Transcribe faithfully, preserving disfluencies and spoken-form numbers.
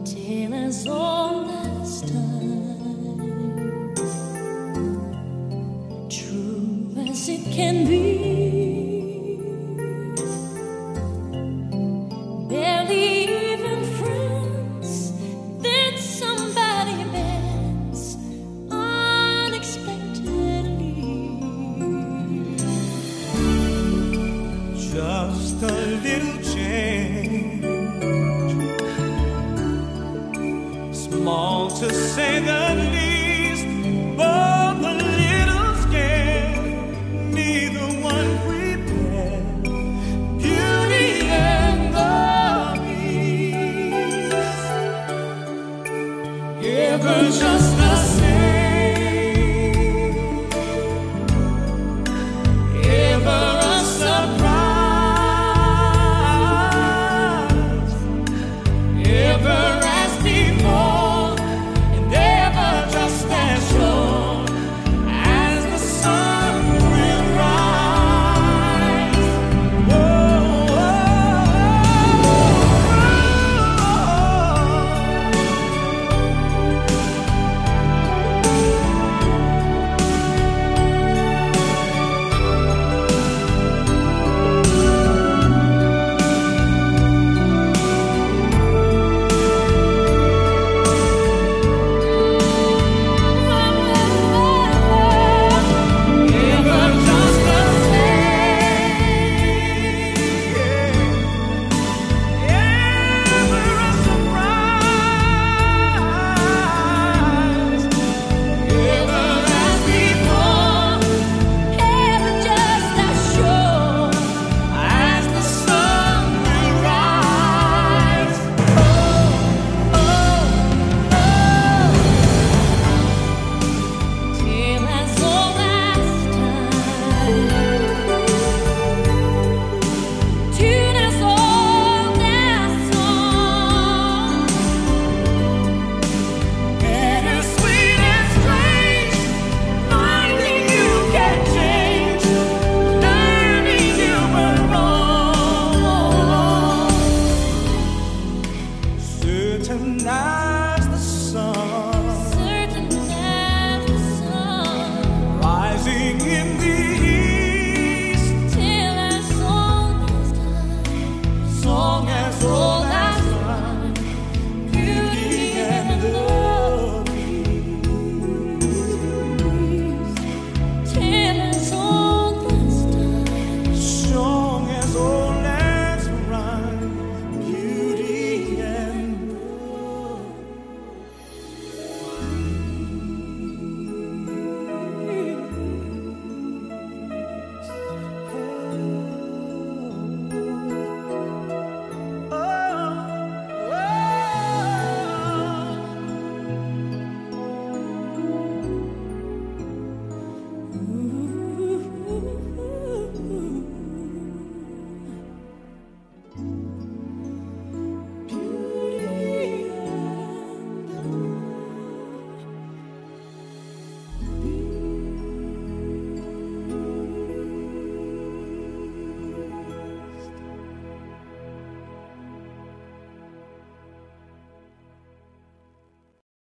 tale as old as time, true as it can be. Barely even friends, then somebody bends unexpectedly. Just a little change, small to say the least, both a little scared, neither one prepared. Beauty and the Beast, ever just the same, ever a surprise, ever as before, and ever just as sure as the sun will rise. Whoa, ever just the same, ever a surprise, ever as before, Ever just as sure as the sun will rise. Oh, oh, tale as old as time, tune as old as song, bittersweet and strange, finding you can change, learning you were wrong. Certain I